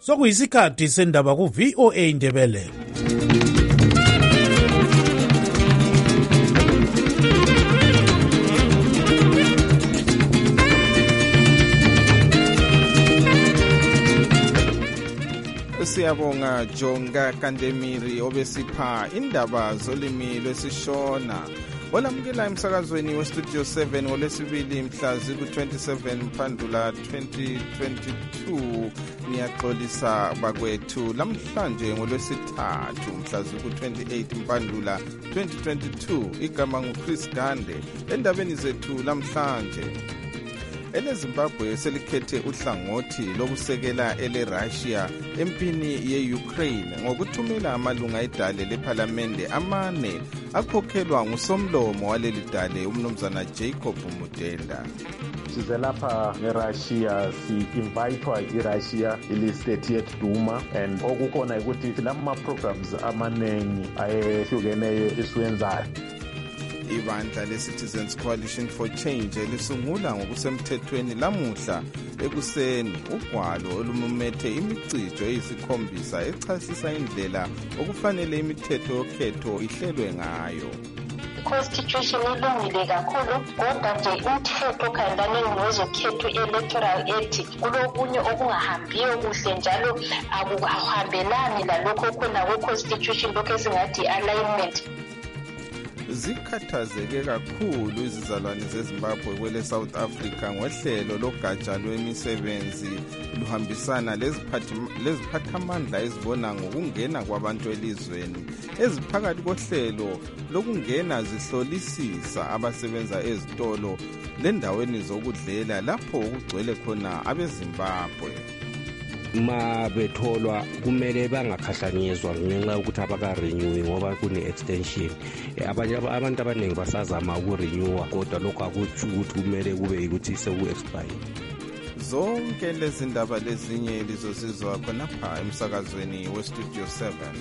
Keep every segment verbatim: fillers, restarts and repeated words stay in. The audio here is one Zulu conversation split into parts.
sokuyisikhathi sendaba ku V O A Ndebele. Siyabonga Jonga Kandemiri obesipha indaba zolimi lwesishona. Olamukela emsakazweni weStudio seven olesibili mhla ziku-twenty-seven Mphandula twenty twenty-two. Niyaxolisa bakwethu lamhlanje ngolwesithathu mhla ziku-twenty-eight Mphandula twenty twenty-two. Igama nguChris Gande. Endabeni zethu lamhlanje, eleZimbabwe selikhethe uhlangothi lokusekela eleRussia empini ye-Ukraine ngokuthumela amalunga edale lephalamende amane akhokhelwa ngusomlomo waleli dale umnumzana Jacob Mutenda. Size lapha ngeRussia, si-invitwa iRussia ili-thirtieth Duma, and okukhona ukuthi silama programs amanengi ayehlukeneyo esiwenzayo. Ibandla le-Citizens Coalition for Change elisungula ngokusemthethweni lamuhla ekuseni ugwalo olumumethe imicijo eyisikhombisa echasisa indlela okufanele imithetho yokhetho ihlelwe ngayo. Constitution ilungile kakhulu, kodwa nje umthetho khandaneni wezokhetho electoral act kulokunye okungahambiyo kuhle njalo akuhambelani lalokho khona kwe-constitution lokho esingathi alignment. Zikhathazeke kakhulu izizalwane zeZimbabwe kwele South Africa ngohlelo logatsha lwemisebenzi luhambisana leziphathamandla ezibona ngokungena kwabantu elizweni eziphakathi kohlelo lokungena zihlolisisa abasebenza ezitolo lendaweni zokudlela lapho okugcwele khona abeZimbabwe. Ma betholwa kumele bangakhahlanyezwa ngenxa yokuthi abaka-renew ngoba kune-extension. Abanye abantu abaningi basazama uku-renewa kodwa lokho akutsho ukuthi kumele kube ukuthi seku-expire. Zonke lezi ndaba lezinye lizosizwa khonapha emsakazweni weStudio seven.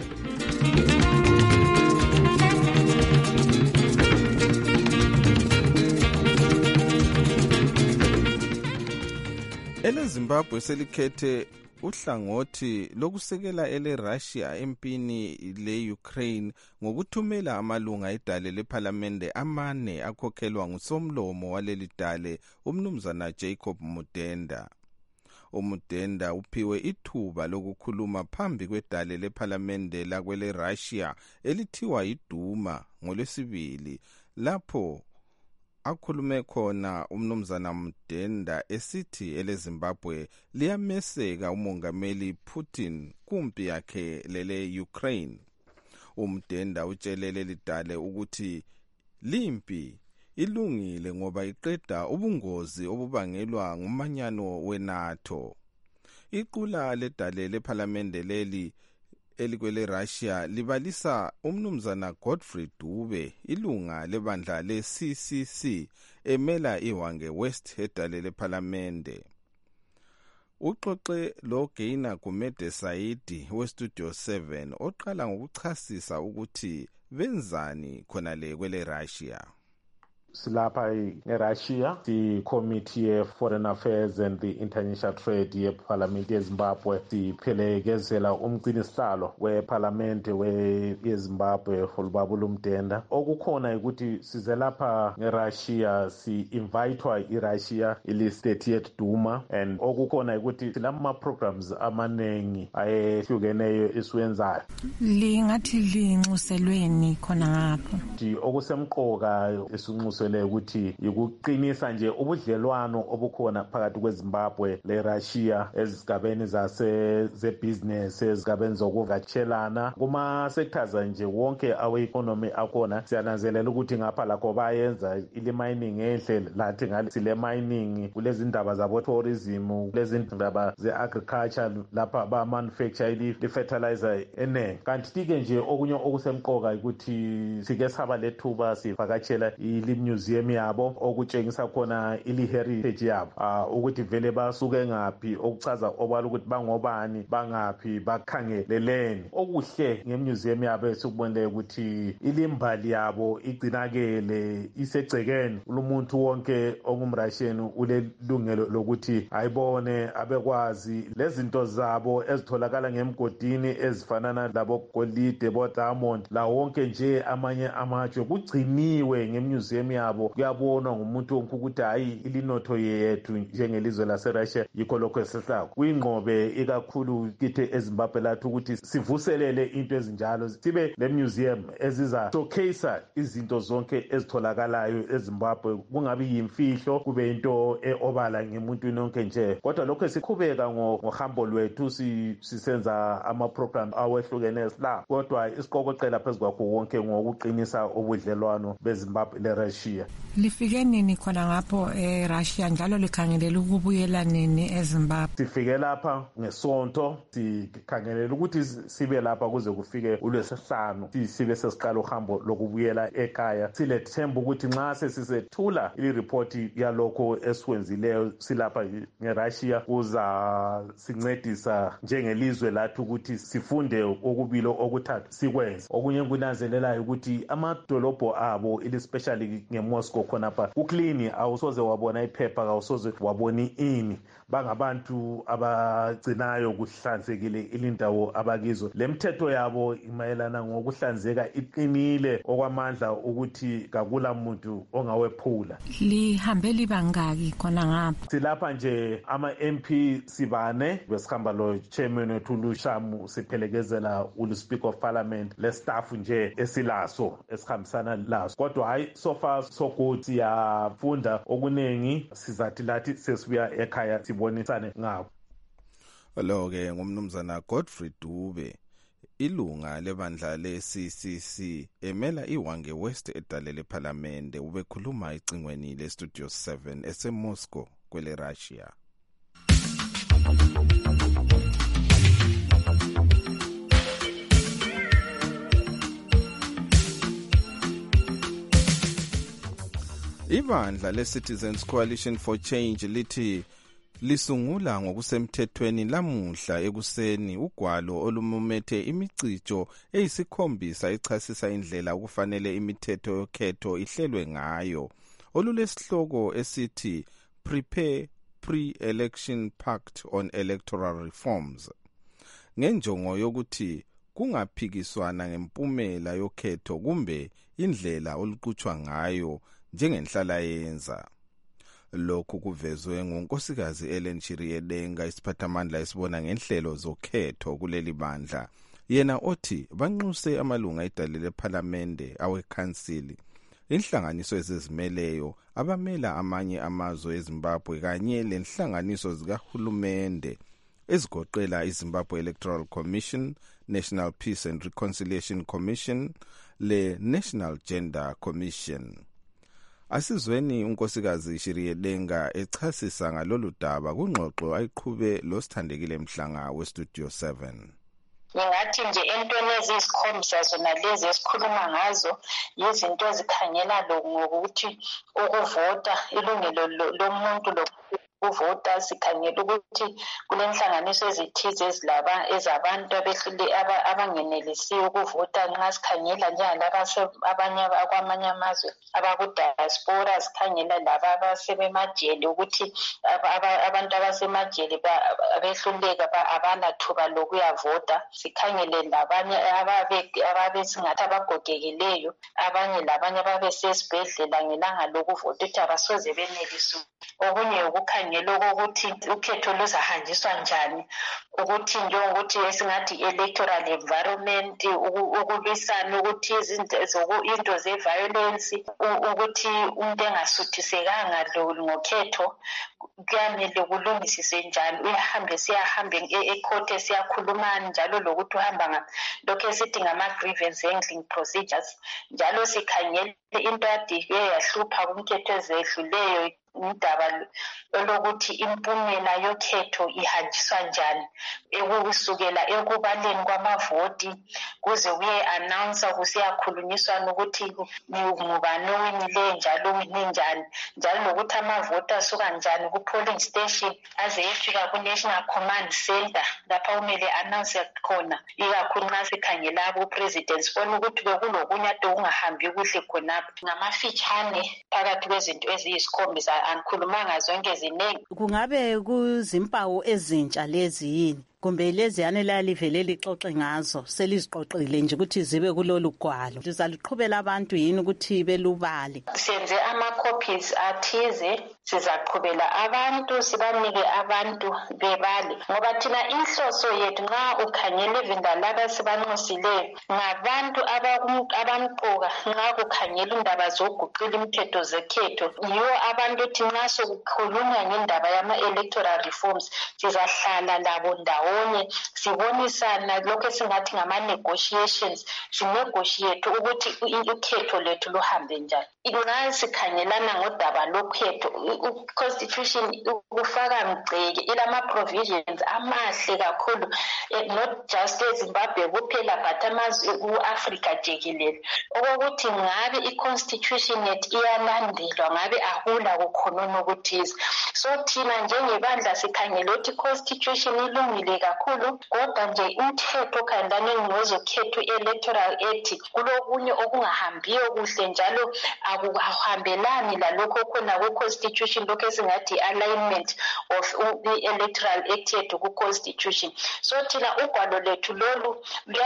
eleZimbabwe selikhethe uhlangothi lokusekela eleRussia empini le-Ukraine ngokuthumela amalunga edale lephalamende amane akhokhelwa ngusomlomo waleli dale umnumzana Jacob Mutenda. uMutenda uphiwe ithuba lokukhuluma phambi kwedale lephalamende lakweleRussia elithiwa iDuma ngolwesibili, lapho akhulume khona umnumzana Mutenda esithi eleZimbabwe liyameseka umongameli Putin kumpi yakhe lele Ukraine. uMutenda utshelele lidale ukuthi limpi ilungile ngoba iqeda ubungozi obubangelwa ngumanyano weNATO. Iqula ledale lephalamende leli elikwele Russia libalisa umnumzana Godfrey Dube, ilunga lebandla le-C C C emela iHwange West edale lephalamende. Uxoxe lo Gaina Gumede Saidi weStudio seven oqala ngokuchasisa ukuthi benzani khona le kwele Russia. Silapha eRussia, the Committee ye-Foreign Affairs and the International Trade yeParliament yeZimbabwe siphelekezela umgcinisihlalo weParliament yeZimbabwe uLubabula Mutenda. Okukhona ukuthi size lapha ngeRussia, si-invitwa iRussia ili-thirtieth Duma, and okukhona ukuthi silama programs amanengi ayehlukeneyo esiwenzayo. Lingathi linxuselweni khona ngapho. Okusemqoka esinxuselweni ukuthi ukuqinisa nje ubudlelwano obukhona phakathi kweZimbabwe leRussia ezigabeni zase zebusiness, ezigabeni zokuvatshelana kuma sectors nje wonke awe-economy akhona. Siyananzelela ukuthi ngapha lakho bayenza ile mining enhle, lathi ngale sile mining, kulezi ndaba zabo tourism, kulezi ndaba ze-agriculture lapha ba manufacture ili fertilizer enengi. Kanti ke nje okunye okusemqoka ukuthi sike saba lethuba sivakatshela iLimnu museum yabo okutshengisa khona ili heritage yabo uh, ukuthi vele basuke ngaphi okuchaza obala ukuthi bangobani bangaphi bakhangeleleni. Okuhle ngemuseum yabo esikubonile ukuthi ilimbali yabo igcinakele isegcekeni. Umuntu wonke ongumRussian ulelungelo lokuthi ayibone abekwazi lezinto zabo ezitholakala ngemgodini ezifanana labo golide bo diamond la wonke nje amanye amatshe kugciniwe ngemuseum yabo. Kuyabonwa ngumuntu wonke ukuthi hayi ilinotho yethu njengelizwe laseRussia yikho lokho esihlako kuyingqobe ikakhulu kithi eZimbabwe lathi ukuthi sivuselele into ezinjalo sibe le museum eziza showcase izinto zonke ezitholakalayo eZimbabwe kungabi yimfihlo kube into eobala ngemuntu nonke nje. Kodwa lokho sikhubeka ngohambo lwethu sisenza ama program awehlukeneyo la kodwa isiqokoqela phezukwakho wonke ngokuqinisa ubudlelwano beZimbabwe leRussia. Lifike nini khona ngapho eRussia njalo likhangelela ukubuyela nini eZimbabwe? Sifike lapha ngesonto sikhangelela ukuthi sibe lapha kuze kufike uLwesihlanu sibe sesiqala uhambo lokubuyela ekhaya. Silethemba ukuthi nxa sesisethula ireport yalokho esiwenzileyo silapha ngeRussia kuza sincedisa njengelizwe lathi ukuthi sifunde okubili okuthathu sikwenze. Okunye kunanzelelayo ukuthi amadolobho abo especially ngeMoscow khonapha uclean awusoze wabona iphepha awusoze wabona ini bangabantu abagcinayo kuhlanzekile ilindawo abakizo. Lemthetho yabo imayelana ngokuhlanzeka iqinile okwamandla ukuthi kakula muntu ongawephula. Lihambe libangaki khona ngapha? Silapha nje ama M P sibane besihamba lo chairman wethu Lushamu siphelekezela ulu Speaker of Parliament le staff nje esilaso esihambisana laso. Kodwa hayi so far so good siyafunda okuningi sizathi lathi sesibuya ekhaya sibonisane ngabo. Lo ke ngumnumzana Godfrey Dube ilunga lebandla le-C C C emela iWange West edale lePhalamende ubekhuluma icingweni le-Studio seven eseMoscow kwele Russia. Ibandla le-Citizens Coalition for Change lithi lisungula ngokusemthethweni lamuhla ekuseni ugwalo olumumethe imicijo eyisikhombisa echasisa indlela okufanele imithetho yokhetho ihlelwe ngayo olulesihloko esithi Prepare Pre-Election Pact on Electoral Reforms ngenjongo yokuthi kungaphikiswana ngempumela yokhetho kumbe indlela oluqhutshwa ngayo njengenhlala yenza. Lokhu kuvezwe ngunkosikazi Ellen Chiriyedenga isiphathamandla esibona ngenhlelo zokhetho kuleli bandla. Yena othi banxuse amalunga edale lePhalamende awekhansili inhlanganiso ezizimeleyo abamela amanye amazwe eZimbabwe kanye lenhlanganiso zikahulumende ezigoqela iZimbabwe Electoral Commission, National Peace and Reconciliation Commission, le National Gender Commission. Asizweni unkosikazi Shiriyedenga echasisa ngalolu daba kungxoxo ayiqhube lo Sithandekile Mhlanga weStudio seven. Ngingathi nje entweni ezisikhombisa zona lezi esikhuluma ngazo yizinto ezikhangela ngokuthi ukuvota ilungelo lomuntu lo ukuvota sikhangela ukuthi kulenhlanganiso ezithize ezilaba ezabantu abehlule abangenelisiwe ukuvota nxa sikhangela njengalaba abanye akwamanye amazwe abakudiaspora sikhangela laba abasebemajele ukuthi abantu abasemajele abehluleka abanathuba lokuyavota sikhangele labanye ababe singathi abagogekileyo abanye labanye ababesesibhedlela ngelanga lokuvota ukuthi abasoze benelise. Okunye ukukhangela ukuthi ukhetho luzahanjiswa njani ukuthi njengokuthi esingathi electoral environment ukulwisana ukuthi izinto into ze-violence ukuthi umuntu engasuthisekanga ngokhetho kuyamele kulungisise njani uyahambe siyahambe ecourt siyakhulumana njalo lokuthi uhamba lokho esithi ngama-grievance handling procedures njalo sikhangele into ade yahlupha kumthetho ezedluleyo indaba lokuthi impumela yokhetho ihanjiswa njani ekusukela ekubaleni kwamavoti kuze kuye announce kusiyakhulunyiswa ukuthi ngubani owinileyo njalo wini njani njalo lokuthi amavoti asuka njani ku-polling station aze efika ku-National Command Center lapha kumele announce khona ikakhulu nxa sikhangela abo-president sibona ukuthi bekulokunye ade kungahambi kuhle khonapho ngamafitshane phakathi kwezinto eziyisikhombisa angikhulumanga zonke ziningi. Kungabe kuzimpawu ezintsha lezi yini kumbe leziyane lalivele lixoxe ngazo seliziqoqile nje ukuthi zibe kulolu gwalo lizaluqhubela abantu yini ukuthi belubale? Senze ama-copies athize sizaqhubela abantu sibanike abantu bebale ngoba thina inhloso yethu nxa ukhangela ivinda laba sibanxusileyo ngabantu abamqoka nxa kukhangela indaba zokuguqula imithetho zekhetho yiwo abantu thi nxa sokukhulunywa ngendaba yama-electoral reforms sizahlala labo ndawo onye sibonisana lokho esingathi ngama-negotiations sinegotiate ukuthi ukhetho lethu luhambe njani. Nxa sikhangelana ngodaba lokhetho i-constitution kufaka mgceke ilama-provisions amahle kakhulu not just eZimbabwe kuphela but amazwe ku-Afrika jikelele okokuthi ngabe i-constitution yethu iyalandelwa ngabe akula kukhonona okuthize. So thina njengebandla sikhangela ukuthi i-constitution ilungile kakhulu kodwa nje umthetho okhangelane ngezokhetho i-electoral act kulokunye okungahambiyo kuhle njalo akuhambelani lalokho khona ku-constitution lokho esingathi alignment of i-electoral act yethu ku-constitution. So thina ugwalo lethu lolu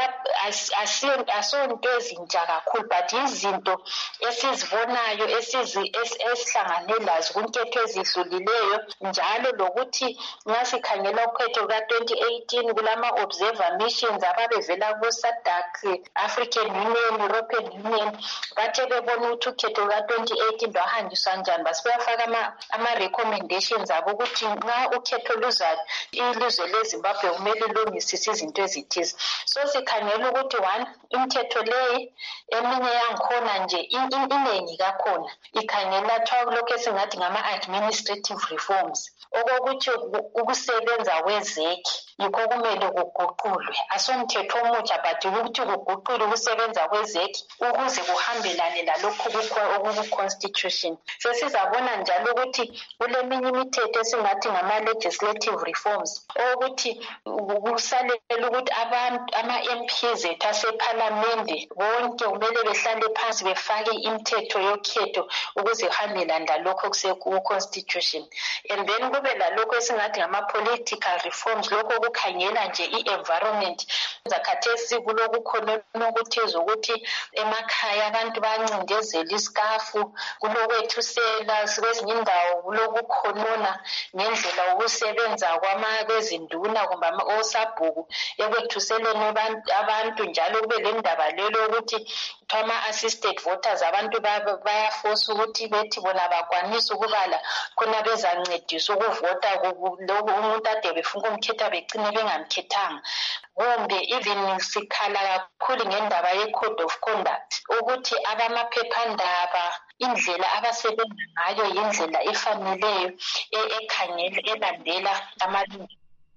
asonto ezintsha kakhulu but izinto esizibonayo esihlangane lazo kunketho ezidlulileyo njalo lokuthi nxa sikhangela ukhetho luka-twenty eighteen kulama-observer missions ababevela ku-SADC, African Union, European Union bathe bebona ukuthi ukhetho luka-twenty eighteen lwahanjiswa njani basebeyafaka ama-recommendations abo ukuthi nxa ukhetho luzayo ilizwe leZimbabwe kumele ilungisise izinto ezithize. So sikhangela ukuthi one imithetho leyi eminye yangikhona nje inengi kakhona ikhangela lokho esingathi ngama-administrative reforms okokuthi ukusebenza kwezekhi yikho kumele kuguqulwe asomthetho omutsha but ukuthi kuguqulwe ukusebenza kwezekhi ukuze kuhambelane lalokhu okuku-constitution. Sesizabona njalo ukuthi kuleminye imithetho esingathi ngama-legislative reforms okuthi kusalela ukuthi abantu ama-M Ps ethu asephalamende bonke kumele behlale phansi befake imithetho yokhetho ukuze kuhambelane lalokho okuseku-constitution. And then kube lalokho esingathi ngama-political reforms lokho kukhangela nje i-environment zakhathesi kulokukhona okuthize ukuthi emakhaya abantu bayancindezela isikafu kulokwethusela kwezinye indawo kulokukhonona ngendlela ukusebenza kwezinduna kumbe osabhuku ekwethuseleni abantu njalo kube le ndaba lelo ukuthi ama-assisted voters abantu bayafosa ukuthi bethi bona bakwanisa ukubala khona bezancedisa ukuvota umuntu ade befuna ukumkhetha begcine bengamkhethanga kumbe even sikhala kakhulu ngendaba ye-code of conduct ukuthi abamaphephandaba indlela abasebenza ngayo yindlela efaneleyo ekhangela elandela amalungelo.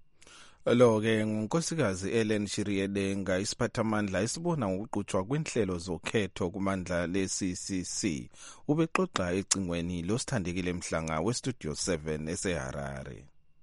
Lo-ke ngunkosikazi Ellen Shiriedenga isiphathamandla esibona ngokuqhutshwa kwenhlelo zokhetho kumandla le-C C C ubexoxa ecingweni losithandekile Mhlanga we-Studio seven eseHarare.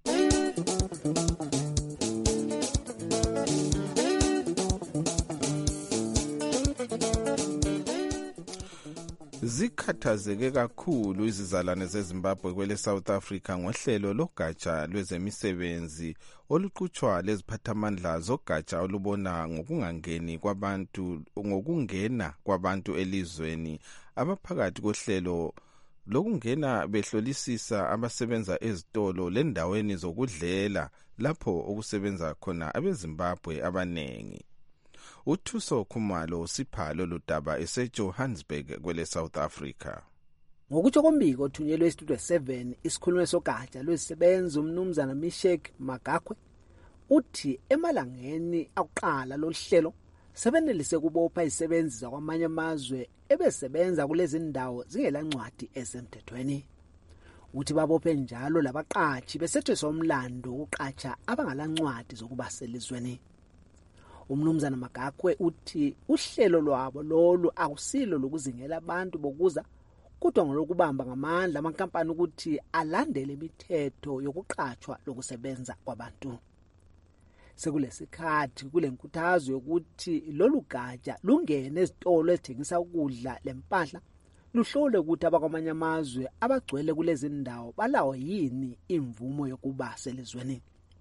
Zikhathazeke kakhulu izizalwane zeZimbabwe kwele South Africa ngohlelo logatsha lwezemisebenzi oluqhutshwa leziphathamandla zogatsha olubona ngokungangeni kwabantu ngokungena kwabantu elizweni abaphakathi kohlelo lokungena behlolisisa abasebenza ezitolo lendaweni zokudlela lapho okusebenza khona abeZimbabwe abanengi. Uthuso Khumalo siphalo lodaba eseJohannesburg kwele South Africa. Ngokutsho kombiko othunyelwe eStudio seven isikhulumo sogatsha lwezisebenzi umnumzana Mishek Magakwe uthi emalangeni akuqala lohlelo sebenelise kubopha izisebenzi zakwamanye amazwe ebesebenza kulezi ndawo zingelancwadi esemthethweni. uthi babophe njalo labaqatshi besetheswa umlando ukuqatsha abangalancwadi zokuba selizweni. Umnumzana Magakwe uthi uhlelo lwabo lolu akusilo lokuzingela abantu bokuza kodwa ngolokubamba ngamandla amankampani ukuthi alandele imithetho yokuqatshwa lokusebenza kwabantu. Sekulesikhathi kule nkuthazo yokuthi lolu gatsha lungene ezitolo ezithengisa ukudla lempahla luhlole ukuthi abakwamanye amazwe abagcwele kulezi ndawo balawo yini imvumo yokuba selizweni.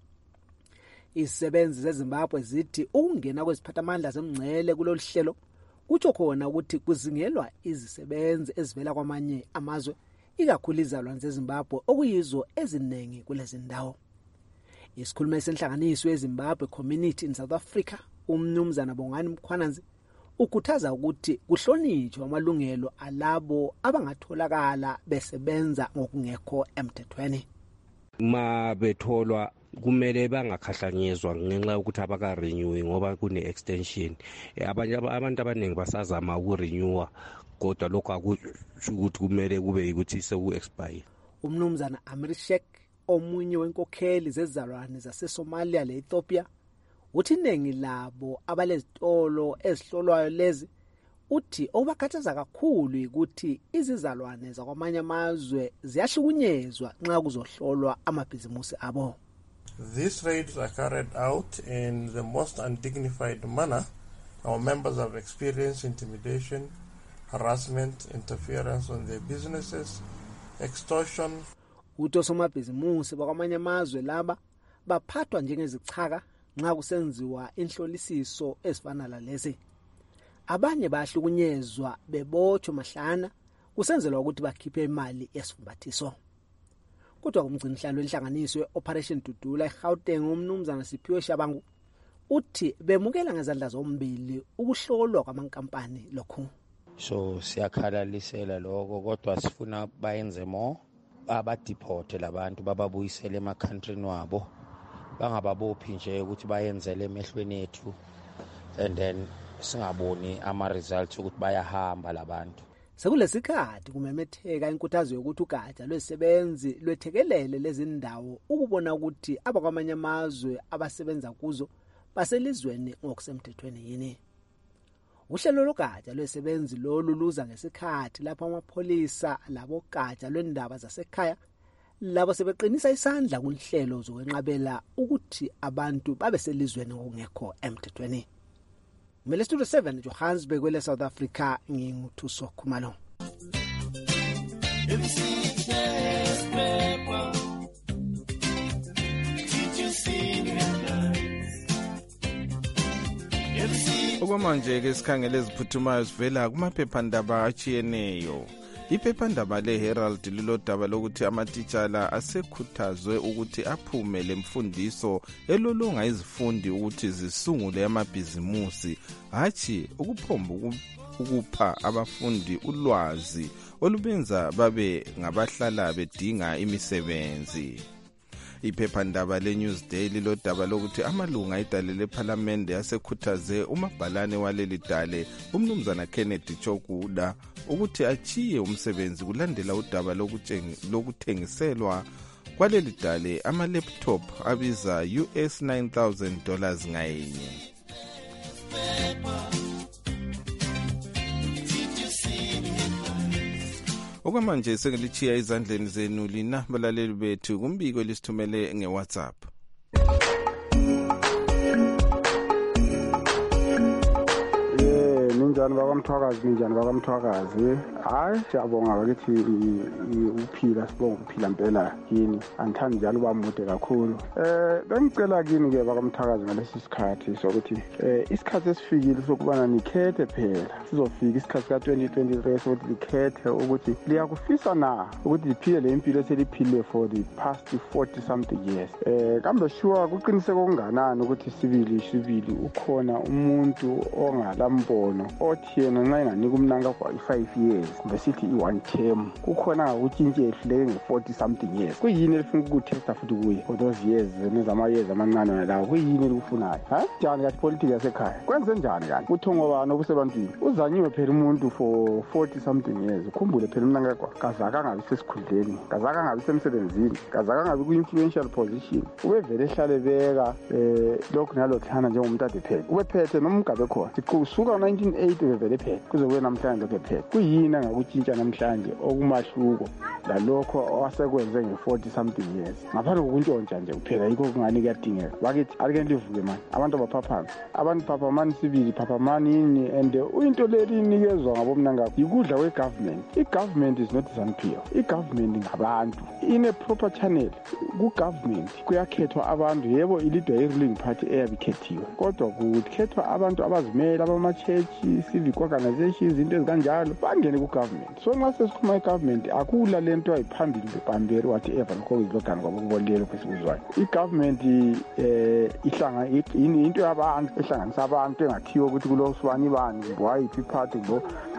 Izisebenzi zeZimbabwe zithi ukungena kweziphathamandla zemngcele kulolu hlelo kutsho khona ukuthi kuzingelwa izisebenzi ezivela kwamanye amazwe ikakhulu izalwane zeZimbabwe okuyizo eziningi kulezi ndawo. Isikhulumi senhlanganiso yeZimbabwe Community in South Africa, umnumzana Bongani Mkhwananzi, ukhuthaza ukuthi kuhlonitshwe amalungelo alabo abangatholakala besebenza ngokungekho emthethweni. Ma betholwa kumele bangakhahlanyezwa ngenxa yokuthi abaka-renew ngoba kune-extension. Abanye abantu abaningi basazama uku-renewa kodwa lokho akusho ukuthi kumele kube ukuthi seku-expire. Umnumzana Amirshek, omunye wenkokheli zezizalwane zaseSomalia le-Ethiopia, uthi iningi labo abalezitolo ezihlolwayo lezi uthi obakhathaza kakhulu ukuthi izizalwane zakwamanye amazwe ziyahlukunyezwa nxa kuzohlolwa amabhizimusi abo. These raids are carried out in the most undignified manner. Our members have experienced intimidation, harassment, interference on their businesses, extortion. Uthi osomabhizimusi bakwamanye amazwe laba baphathwa njengezichaka nxa kusenziwa inhlolisiso ezifana lalezi. Abanye bahlukunyezwa bebotshwa mahlana kusenzelwa ukuthi bakhiphe imali yesifumbathiso. Kodwa kumgcinisihlalo wenhlanganiso ye-Operation Dudula eGauteng umnumzana Siphiwe Shabangu uthi bemukela ngezandla zombili ukuhlolwa kwamankampani lokhu. So siyakhalalisela lokho kodwa sifuna bayenze more, abadeporte labantu bababuyisele emakhantrini wabo, bangababophi nje ukuthi bayenzele emehlweni ethu and then singaboni ama results ukuthi bayahamba labantu. Sekulesikhathi kumemetheka inkuthazo yokuthi ugatsha lwezisebenzi lwethekelele lezi ndawo ukubona ukuthi abakwamanye amazwe abasebenza kuzo baselizweni ngokusemthethweni yini. Uhlelo logatsha lwezisebenzi lolu luza ngesikhathi lapho amapholisa labo gatsha lwendaba zasekhaya labo sebeqinisa isandla kunhlelo zokwenqabela ukuthi abantu babe selizweni ngokungekho emthethweni. Mele Studio seven Johannesburg kwele South Africa nginguthuso Khumalo. Okwamanje ke sikhangele eziphuthumayo sivela kumaphephandaba achiyeneyo. Iphephandaba leHerald lilodaba lokuthi amatitshala asekhuthazwe ukuthi aphume lemfundiso elolonga izifundi ukuthi zisungule amabhizimusi, hathi ukuphomba ukupha abafundi ulwazi olubenza babe ngabahlala bedinga imisebenzi. Iphephandaba leNewsday lilodaba lokuthi amalunga edale lePhalamende asekhuthaze umabhalane waleli dale umnumzana Kennedy Chokuda ukuthi achiye umsebenzi kulandela udaba lokuthengiselwa kwaleli dale ama-laptop abiza U S nine thousand dollars ngayinye. Okwamanje sekelichiya izandleni zenu lina balaleli bethu kumbiko lisithumele ngeWhatsApp. Ninjani bakamthwakazi, ninjani bakamthwakazi. Hayi siyabonga bakithi uphila, sibonga ukuphila impela kini. Angithandi njalo bamude kakhulu. Eh bengicela kini ke bakamthwakazi ngalesi sikhathi sokuthi eh isikhathi esifikile sokubana nikhethe phela. Sizofika isikhathi ka twenty twenty-three sokuthi likhethe ukuthi liyakufisa na ukuthi liphile le impilo eseliphile for the past forty something years. Eh kambe sure kuqiniseka okunganani ukuthi sibili sibili ukhona umuntu ongalambono othi yena nxa enganika umnanga kwa five years kumbe sithi i-one term kukhona ukuthi ehluleke nge-forty something years kuyini elifuna ukutesta futhi kuye for those years nezama-years amancane walawo kuyini elikufunayo ha njani kathi politiki yasekhaya kwenze njani kanti uthongobani obusebantwini uzanyiwe phela umuntu for forty something years ukhumbule phela umnankagwa kazaka angabi sesikhundleni kazaka angabi semsebenzini kazaka angabi ku-influential position ubevele ehlale beka um lokhu nalokhana njengomuntu ade phethe ubephethe noma ungabe khona kusuka nineteen eighty bevele phethe kuze kuye namhlanje lokhu ephethe kuyini angakutshintsha namhlanje okumahluko lalokho owasekwenze nge-forty something years ngaphandle kokuntshontsha nje kuphela yikho kungani kuyadingeka bakithi alike livuke mani abantu abaphaphami abantu phaphamani sibili phaphamani ini and into leli inikezwa ngabomnangakho yikudla kwe-government i-government is not zanpio i-government ngabantu ine proper channel ku-government kuyakhethwa abantu yebo ilidwa i-ruling party eyabikhethiwe kodwa kukhethwa abantu abazimele abama-chechi civic organizations izinto ezikanjalo bangene ku-government so nxa sesikhuluma i-government akula le nto ayiphambili bebhamberi wathi eva lokho izilogani kwabokubolelo kwesikuzwayo i-government um ihlanga into yabantu ehlanganisa abantu engathiwo ukuthi kulo sibani bani wayiphi iphathi lo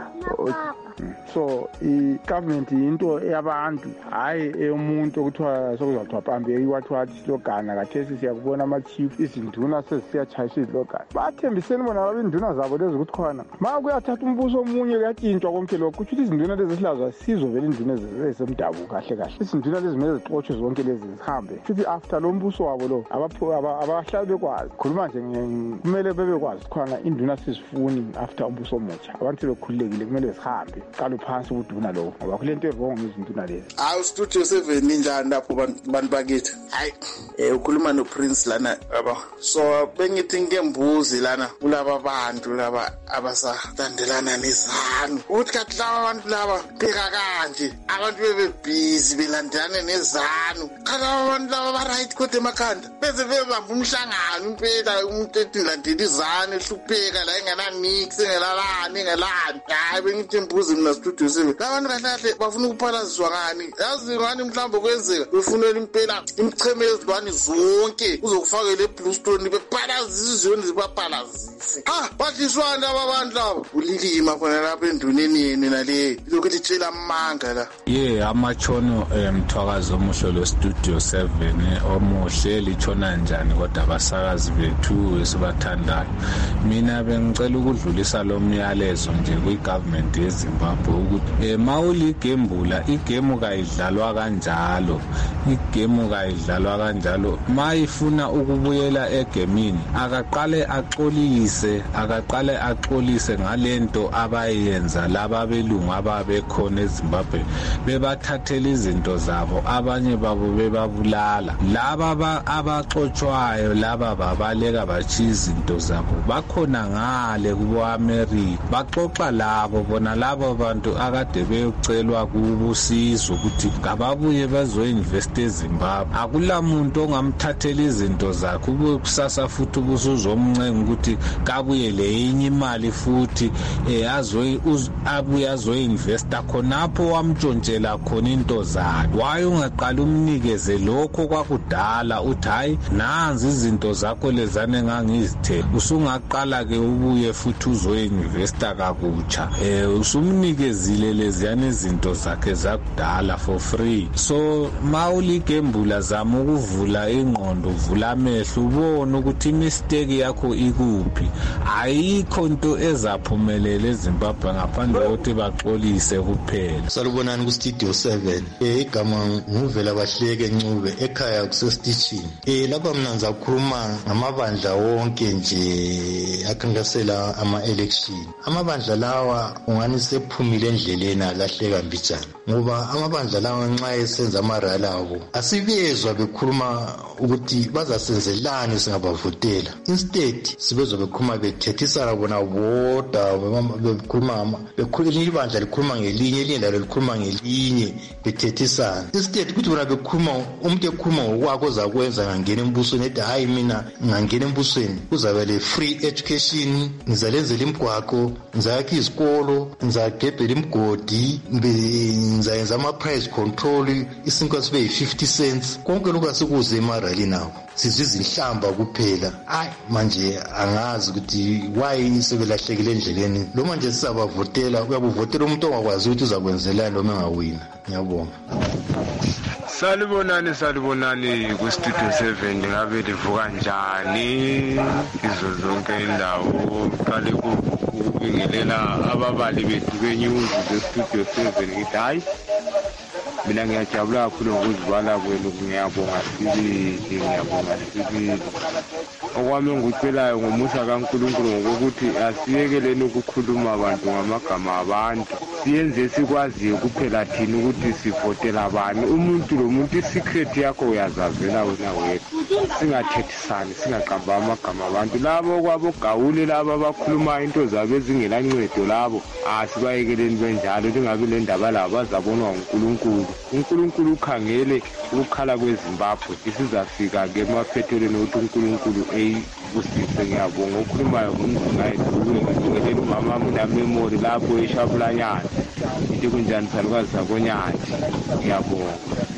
so i-government into eyabantu hayi eyomuntu okuthiwa sokuzathiwa phambi iwathiwa isilogana kathesi siyakubona ama-chief izinduna sezisiyatshayisa izilogana bathembiseni bona baba induna zabo lezi ukuthi khona ma kuyathatha umbuso omunye kuyatshintshwa konke lokho kutsho ukuthi izinduna lezi esilazwa sizovela induna ezisemdabu kahle kahle izinduna lezi kumele zixotshwe zonke lezi zihambe futhi after lo mbuso wabo lo abahlali bekwazi khuluma nje kumele bebekwazi khona induna sizifuni after umbuso omutsha abantu sebekhululekile kumele zihambe qala phansi uduna lo ngoba kule nto wrong izinduna lezi hayi studio seven ninjani lapho bantu bakithi hayi eh ukhuluma no Prince lana yabo so bengithi ngembuzi lana kulaba bantu laba abasalandelana nezanu uthi kathi laba abantu laba phika kanje abantu bebe busy belandelana nezanu khala abantu laba ba right kodwa emakhanda beze bebamba umhlangano impela umuntu elandela izanu ehlupheka la engana mix engelalani engelani hayi bengithi imbuzi mina studio seven abantu kahle kahle bafuna ukuphalazwa ngani yazi ngani mhlawumbe kwenzeka befunela impela imcheme ezilwane zonke uzokufakela eBluestone bephalazisa izweni zibaphalazise ah bathiswana abantu labo ulilima khona lapha enduneni yeni nale lokuthi tshela amanga la yeah amachono emthwakazi omuhle lo studio seven omuhle lichona njani kodwa abasakazi bethu esibathandayo mina bengicela ukudlulisa lo myalezo nje kwi-government yeZimbabwe ukuthi mawuligembula igame kayidlalwa kanjalo igame kayidlalwa kanjalo mayifuna ukubuyela egemini akaqale axolise akaqale axolise ngalento abayenza laba belungu ababekhona eZimbabwe bebathathela izinto zabo abanye babo bebabulala laba abaxoxwayo laba babaleka bachiza izinto zabo bakhona ngale kubo America baxoxa labo bona labo bantu akade beyocelwa kubusizo ukuthi ngababuye bazoinvest eZimbabwe akulamuntu ongamthathela izinto zakhe ube kusasa futhi ubusuzomncenga ukuthi kabuye lenye imali futhi azoyi abuye azoinvesta khonapho wamtshontshela khona into zakhe waye ungaqala umnikeze lokho kwakudala uthi hayi nanzi izinto zakho lezane ngangizithe usungaqala ke ubuye futhi uzoinvesta kakutsha eh usumnikezile leziyana izinto zakhe zakudala for free so mawuligembula zama ukuvula ingqondo uvula amehlo ubone ukuthi imistake yakho ikuphi ayikho into ezaphumelela eZimbabwe ngaphandle kokuthi baxolise kuphela salubonani ku studio seven eh igama nguvela bahleke Ncube ekhaya kusestitchini eh lapha mina ngizakhuluma ngamabandla wonke nje akhankasela ama election amabandla lawa ungani sephumile endleleni alahleka mbijana ngoba amabandla lawa nxa esenza amarala abo asibezwa bekhuluma ukuthi bazasenzelani singabavotela instead sibezwa bekhuluma bethethisana bona bodwa bekhuluma bekhuluma ibandla likhuluma ngelinye elinye lalo likhuluma ngelinye bethethisana instead kuthi bona bekhuluma umuntu ekhuluma ngokwakho zakwenza ngangena embusweni ethi hayi mina ngangena embusweni kuzabe le free education ngizalenzela imigwaqo ngizakha izikolo ngizagebhela imigodi ngizayenza ama-price control isinkwa sibe yi-fifty cents konke lokhu asikuze emarali nawo sizwe izinhlamba kuphela hayi manje angazi ukuthi why sebelahlekile endleleni lo manje sisabavotela uyabuvotela umuntu ongakwazi ukuthi uzakwenzelani noma engawina. Ngiyabonga. Salibonani salibonani ku Studio seven ngabe livuka njani izo zonke indawo qale ukubingelela ababali bethu benews ze Studio seven ngithi hayi mina ngiyajabula kakhulu ngokuzibala kwenu ngiyabonga sibili ngiyabonga sibili okwami ngicelayo ngomusa kaNkulunkulu ngokuthi asiyekeleni ukukhuluma abantu ngamagama abantu siyenze sikwazi kuphela thina ukuthi sivotela abani umuntu lo muntu isecret yakho uyazazela wena wethu singathethisani singaqamba amagama abantu labo kwabo gawule labo abakhuluma into zabo ezingelancedo labo asibayekeleni benjalo lingabe le ndaba labo azabonwa uNkulunkulu uNkulunkulu ukhangele ukukhala kweZimbabwe isizafika ke emaphethelweni ukuthi uNkulunkulu ey kusise ngiyabonga ukhulumayo ngaye ngibingelela umama mina memory lapho eShabulanyana into kunjani salukazi sakonyati ngiyabonga.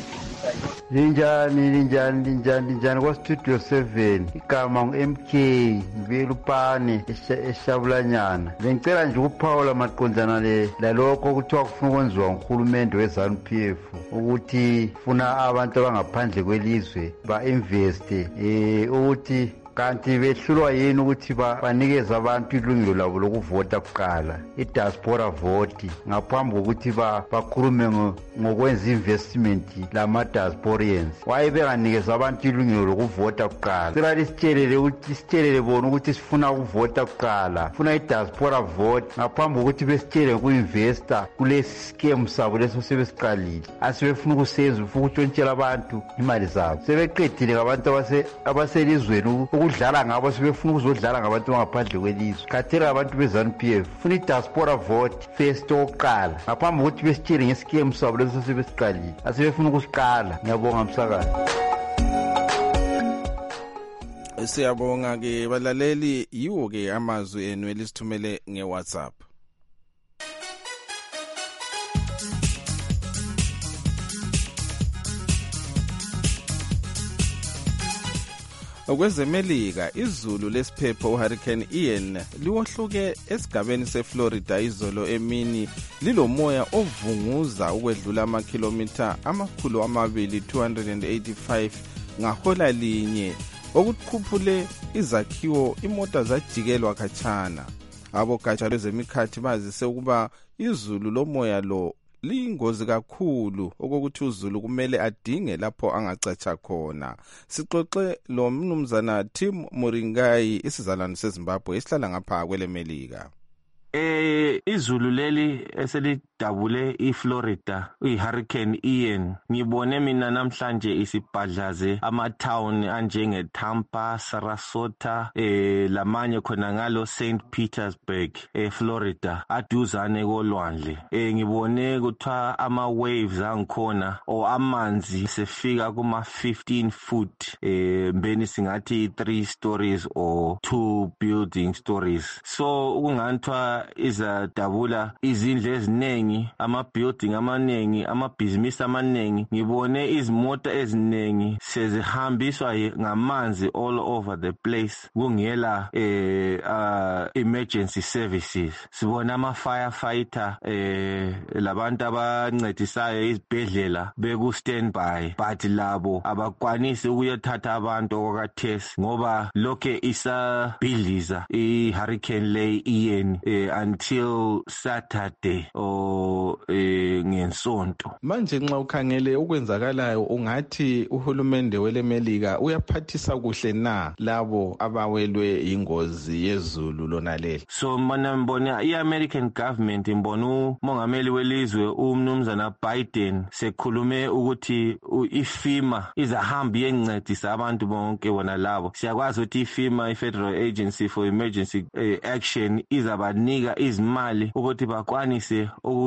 Linjani linjani linjani linjani kwa Studio seven igama ngu-M K Mbelupane eShabulanyana. Bengicela nje ukuphawula maqondana le lalokho kuthiwa kufuna ukwenziwa nguhulumende we-ZANU P F ukuthi funa abantu abangaphandle kwelizwe ba-investe eh ukuthi kanti behlulwa yini ukuthi banikeze abantu ilungelo labo lokuvota kuqala i-diaspora vote ngaphambi kokuthi bakhulume ngokwenza investment lama-diasporians waye benganikeza abantu ilungelo lokuvota kuqala. Sicela lisitshelele ukuthi sitshelele bona ukuthi sifuna ukuvota kuqala funa i-diaspora vote ngaphambi kokuthi besitshele ku-investa kulesi scam sabo leso sebesiqalile asebefuna ukusenza ufuna ukutshontshela abantu imali zabo sebeqedile ngabantu abaselizweni udlala ngabo sebefuna ukuzodlala ngabantu bangaphandle kwelizwe khathela abantu be-ZANU P F funa i-diaspora vote first oqala ngaphambi kokuthi besitshele ngesikemu sabo leso sebesiqalile asebefuna ukusiqala. Ngiyabonga msakazi. Siyabonga ke balaleli yiwo ke amazwi enu elisithumele nge-WhatsApp. Okwezemelika izulu lesiphepho uHurricane Ian liwohluke esigabeni seFlorida izolo emini lilomoya ovunguza ukwedlula amakhilomitha amakhulu amabili two hundred eighty-five ngahola linye okuqhuphule izakhiwo imota zajikelwa khatshana. Abogatsha lwezemikhathi bazise ukuba izulu lomoya lo liyingozi kakhulu okokuthi uzulu kumele adinge lapho angacatsha khona. Sixoxe lo mnumzana Tim Moringai isizalwane seZimbabwe esihlala ngapha kwelemelika. Eh izulu leli eselidabule iFlorida uHurricane Ian ngibone mina namhlanje isibhadlaze ama-town anjenge Tampa, Sarasota eh lamanye khona ngalo Saint Petersburg eFlorida aduzane kolwandle. Eh ngibone kuthiwa ama waves angikhona o amanzi sefika kuma fifteen foot eh mbeni singathi three stories or two building stories. So ukunganthwa izadabula izindle eziningi ama-building amaningi amabhizinisi amaningi ngibone izimota eziningi sezihambiswa ngamanzi all over the place kungela eh uh, emergency services. Sibona ama-firefighter eh labantu abancedisayo izibhedlela beku standby but labo abakwanisi ukuyothatha abantu okwakathesi ngoba lokhe isabhidliza i-hurricane le Ian eh, until Saturday or eh, ngensonto. Manje nxa ukhangele ukwenzakalayo ungathi uhulumende welemelika uyaphathisa kuhle na labo abawelwe ingozi yezulu lona leli? So mina mbona i-American government mbona umongameli welizwe umnumzana Biden sekhulume ukuthi iFEMA izahamba yencedisa abantu bonke bona labo. Siyakwazi ukuthi iFEMA i-Federal Agency for Emergency eh, Action izabanika izimali ukuthi bakwanise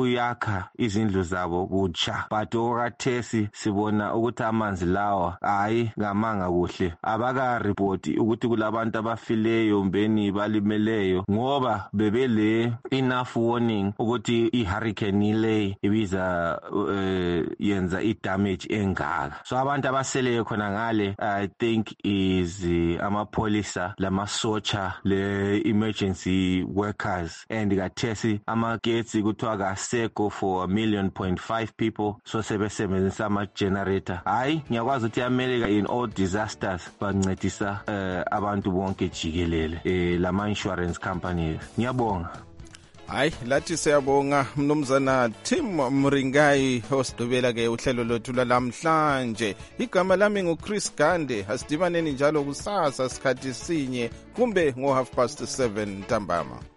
ukuyakha izindlu zabo kutsha, but okathesi sibona ukuthi amanzi lawa hayi ngamanga kuhle. Abakareport ukuthi kulabantu abafileyo mbeni balimeleyo ngoba bebele enough warning ukuthi ihurricane ile ibiza uh, yenza idamage engaka. So abantu abaseleyo khona ngale I think is uh, amapolisa lamasocha le emergency workers, and kathesi amagetsi kuthiwa kasekho for a million point five people, so sebesebenzisa ama generator. Hayi ngiyakwazi ukuthi America in all disasters bancedisa uh, abantu bonke jikelele eh lama insurance companies. Ngiyabonga. Hayi lathi siyabonga mnumzana Tim Mringai osidubela ke uhlelo lothu lamhlanje. Igama lami nguChris Gande. Asidibaneni njalo kusasa sikhathi sinye kumbe ngo half past seven ntambama.